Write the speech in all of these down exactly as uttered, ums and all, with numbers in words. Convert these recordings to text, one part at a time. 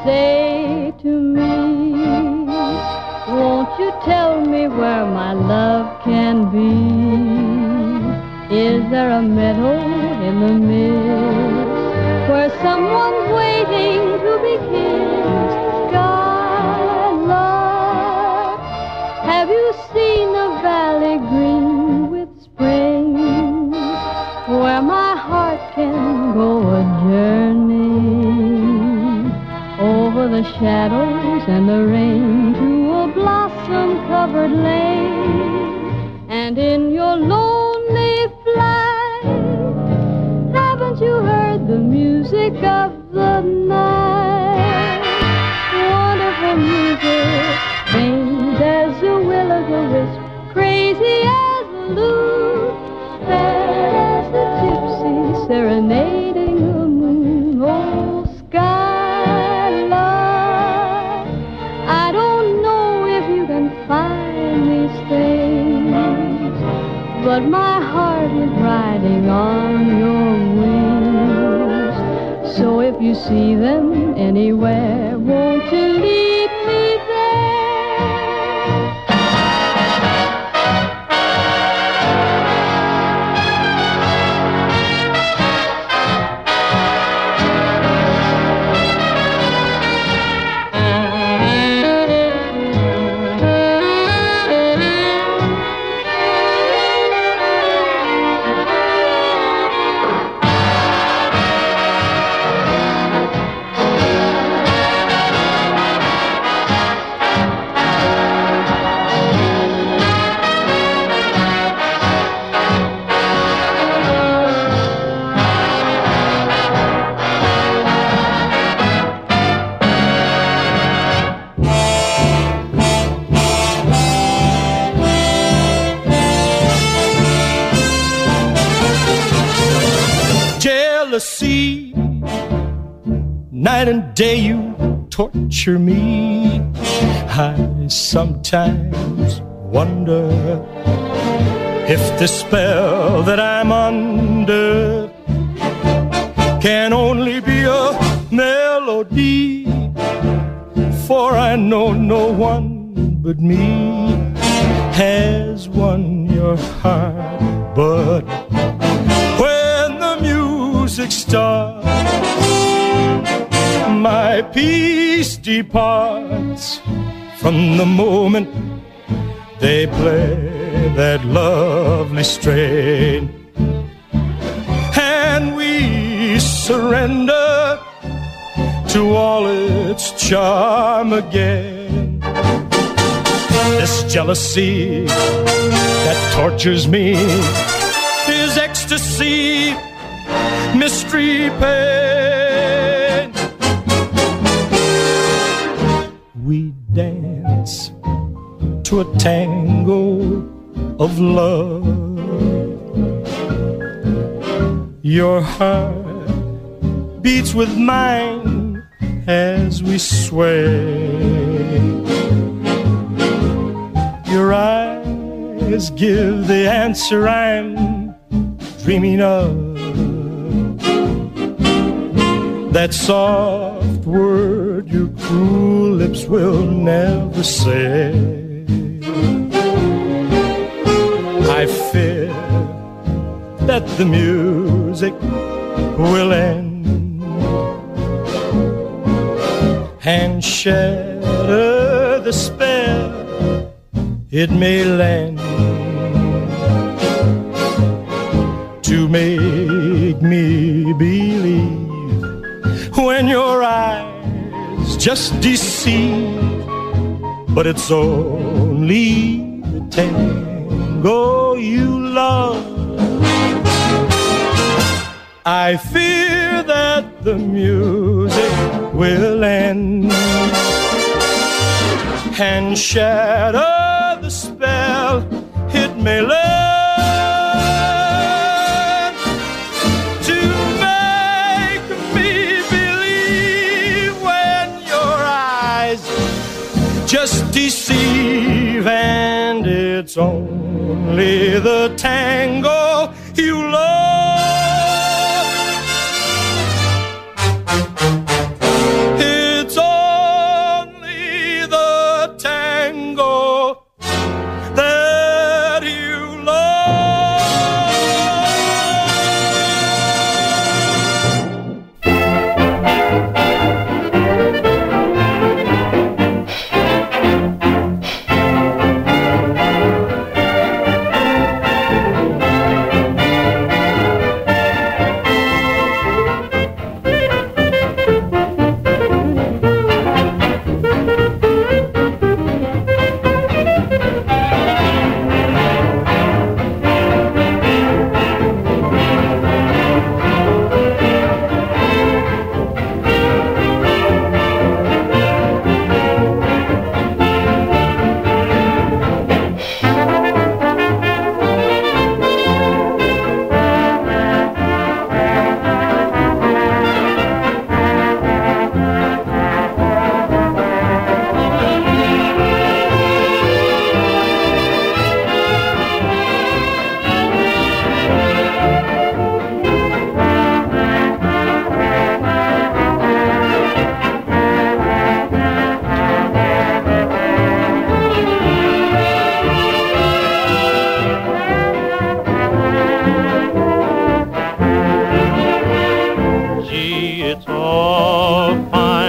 say to me, won't you tell me where my love can be? Is there a meadow in the mist where someone's waiting to be kissed? Skylark, have you seen a valley green with spring, where my heart can go a journey over the shadows and the rain to a blossom-covered lane? And in your lonely flight, haven't you heard the music of the night? Wonderful music, faint as a will-o'-the-wisp, crazy as a lute, fair as the gypsy serenading the moon. Oh, Skylark, I don't know if you can find these things, but my heart is riding on your wings. So if you see them anywhere, won't you lead me jealousy, night and day you torture me. I sometimes wonder if the spell that I'm under can only be a melody, for I know no one but me has won your heart. But when the music starts, my peace departs from the moment they play that lovely strain, and we surrender to all its charm again. This jealousy that tortures me is ecstasy, mystery, pain. We dance to a tango of love. Your heart beats with mine as we sway. Your eyes give the answer I'm dreaming of, that soft word your cruel lips will never say. I fear that the music will end and shatter the spell it may lend to make me believe when your eyes just deceive. But it's only the tango you love. I fear that the music will end and shatter the spell it may lend to make me believe when your eyes just deceive, and it's only the tango you love. It's all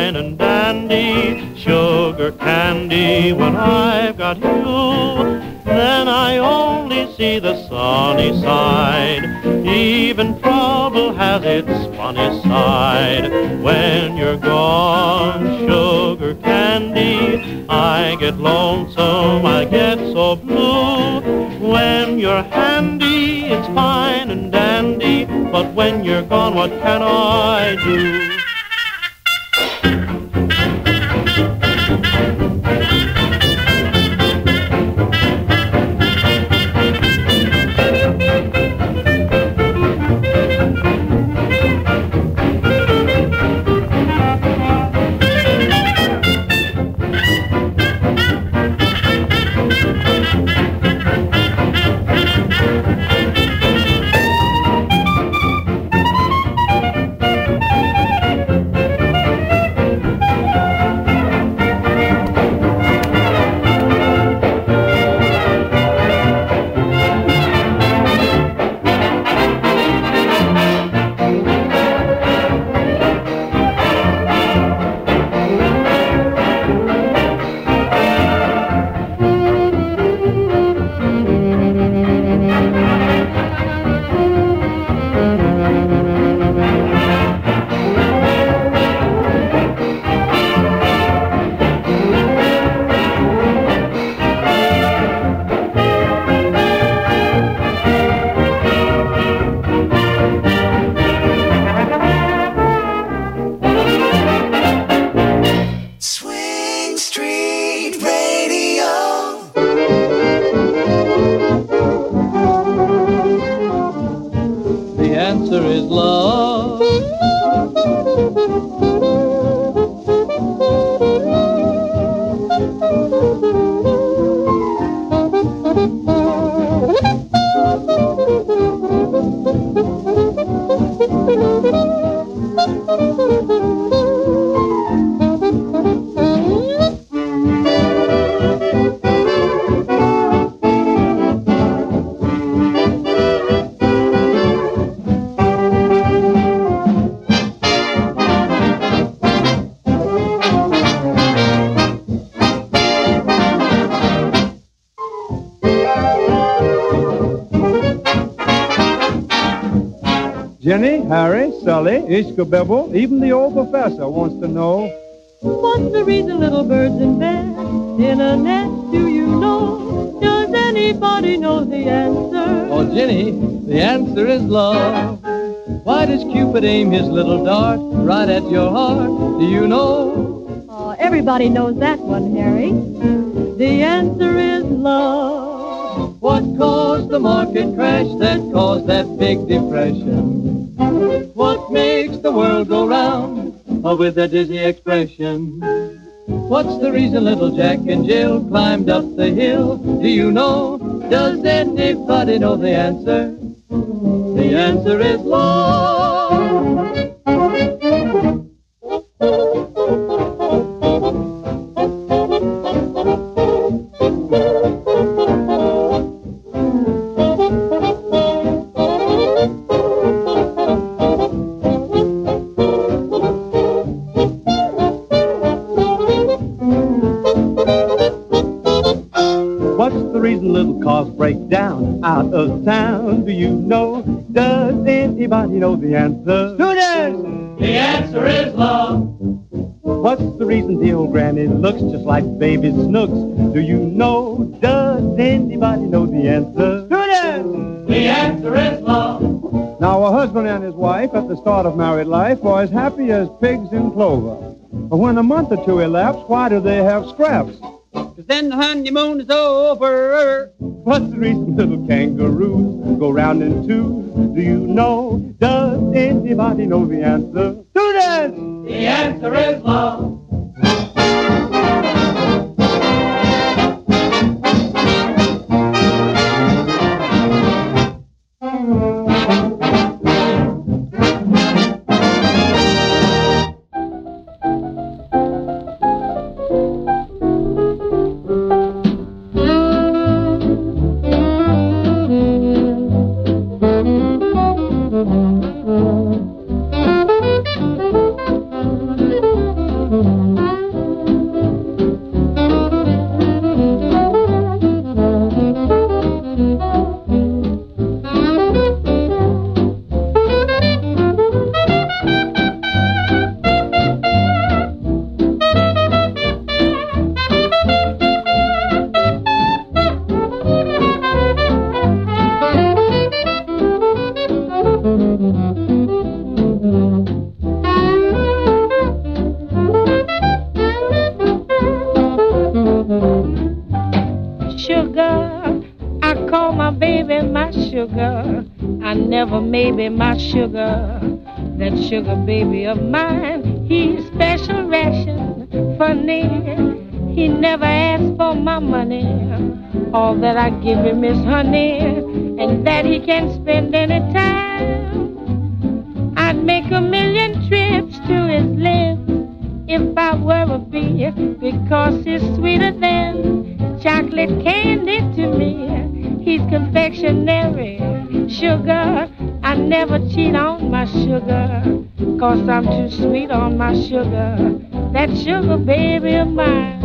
fine and dandy, sugar candy when I've got you. Then I only see the sunny side. Even trouble has its funny side. When you're gone, sugar candy, I get lonesome, I get so blue. When you're handy, it's fine and dandy, but when you're gone, what can I do? Jenny, Harry, Sully, Ishka-Bibble, even the old professor wants to know. What's the reason little birds in bed in a nest, do you know? Does anybody know the answer? Oh, Jenny, the answer is love. Why does Cupid aim his little dart right at your heart? Do you know? Oh, everybody knows that one, Harry. The answer is love. What caused the market crash that caused that big depression? What makes the world go round oh, with a dizzy expression? What's the reason little Jack and Jill climbed up the hill? Do you know? Does anybody know the answer? The answer is love. Break down out of town, do you know? Does anybody know the answer? Students! The answer is love. What's the reason the old granny looks just like baby Snooks? Do you know? Does anybody know the answer? Students! The answer is love. Now a husband and his wife at the start of married life are as happy as pigs in clover. But when a month or two elapse, why do they have scraps? Cause then the honeymoon is over. What's the reason little kangaroos go round in twos? Do you know? Does anybody know the answer? Students! The answer is love. sugar. I never maybe my sugar. That sugar baby of mine, he's special ration funny. He never asks for my money. All that I give him is honey, and that he can spend any time. I'd make a million trips to his lips if I were a bee, because he's sweeter than chocolate candy to me. He's confectionery sugar. I never cheat on my sugar, 'cause I'm too sweet on my sugar. That sugar baby of mine.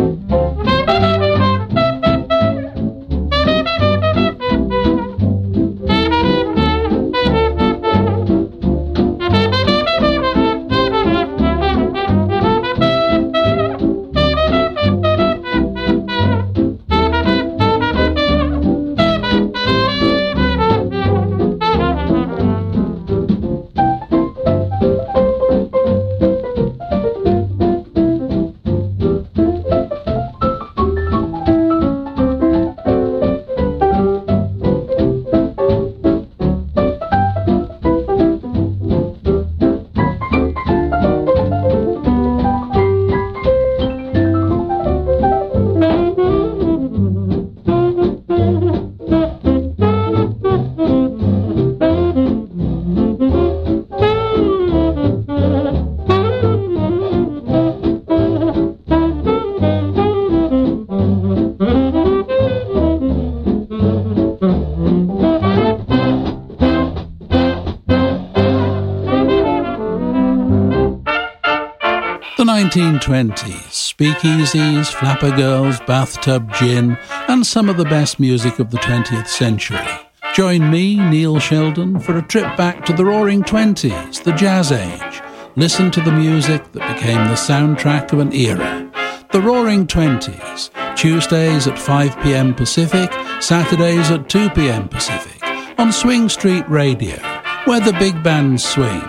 nineteen twenties, speakeasies, flapper girls, bathtub gin, and some of the best music of the twentieth century. Join me, Neil Sheldon, for a trip back to the Roaring Twenties, the Jazz Age. Listen to the music that became the soundtrack of an era. The Roaring Twenties, Tuesdays at five p.m. Pacific, Saturdays at two p.m. Pacific, on Swing Street Radio, where the big bands swing.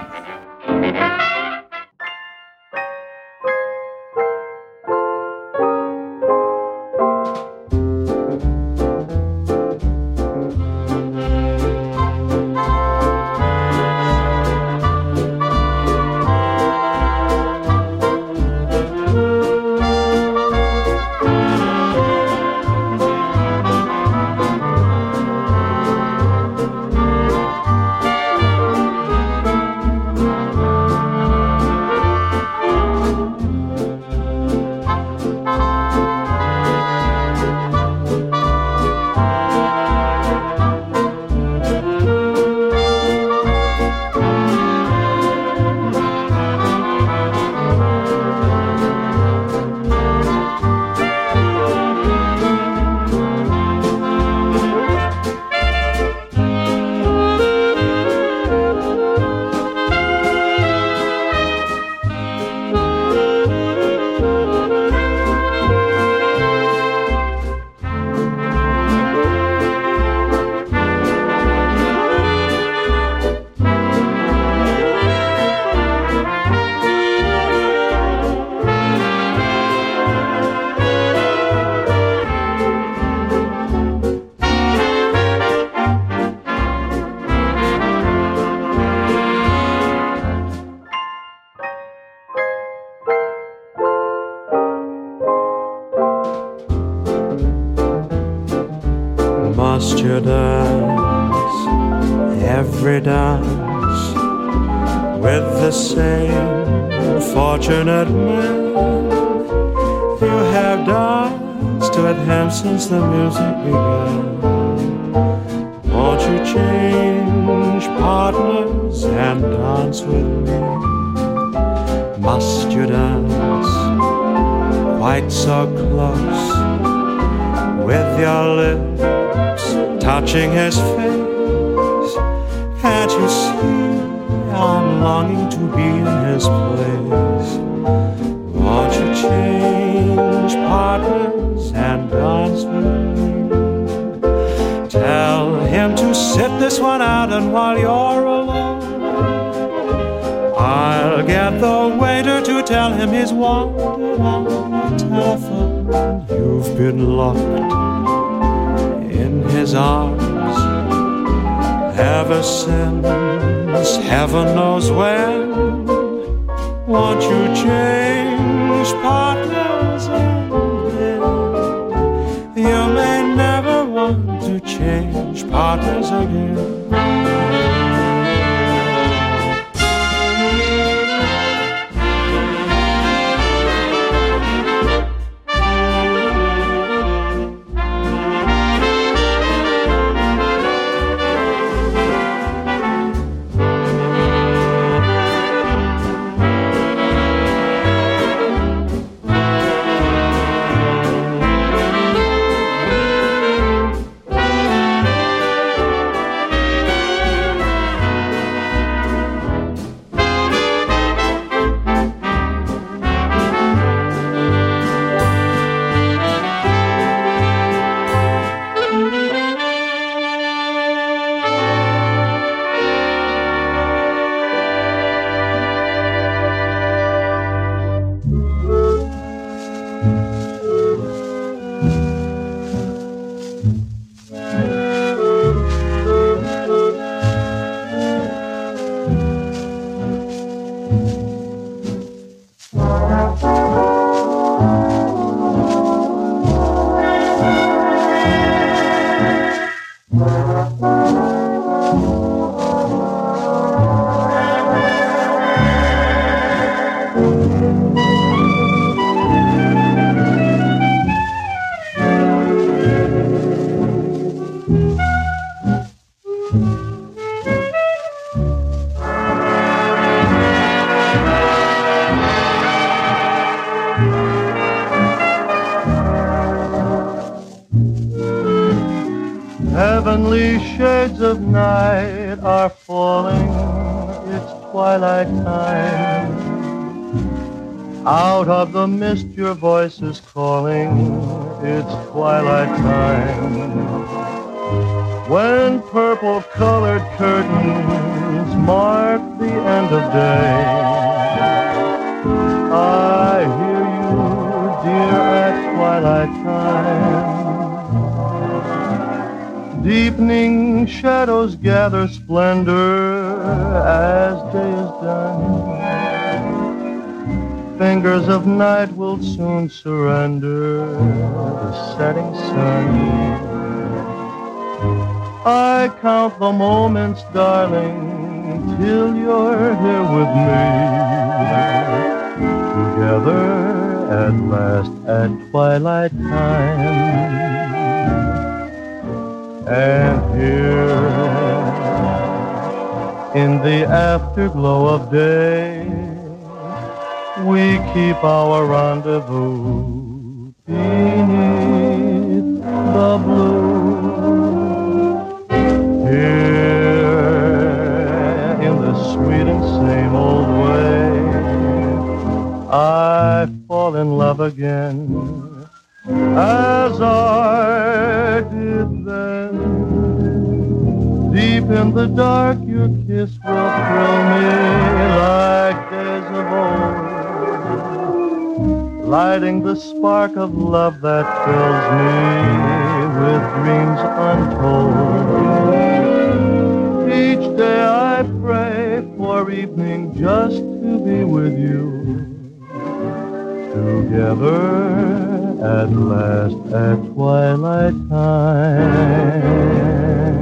Must you dance every dance with the same fortunate man? You have danced with him since the music began. Won't you change partners and dance with me? Must you dance quite so close, with your lips touching his face? Can't you see I'm longing to be in his place? Won't you change partners and dance with me? Tell him to sit this one out, and while you're alone, I'll get the waiter to tell him he's wanted on the telephone. You've been locked in his arms ever since heaven knows when. Won't you change partners and then you may never want to change partners again. Heavenly shades of night are falling, it's twilight time. Out of the mist your voice is calling, it's twilight time. When purple-colored curtains mark the end of day, I hear you, dear, at twilight time. Deepening shadows gather splendor as day is done. Fingers of night will soon surrender the setting sun. I count the moments, darling, till you're here with me. Together at last at twilight time. And here in the afterglow of day, we keep our rendezvous beneath the blue. Here in the sweet and same old way, I fall in love again as I did then. Deep in the dark, your kiss will thrill me like days of old, lighting the spark of love that fills me with dreams untold. Each day I pray for evening just to be with you, together at last at twilight time.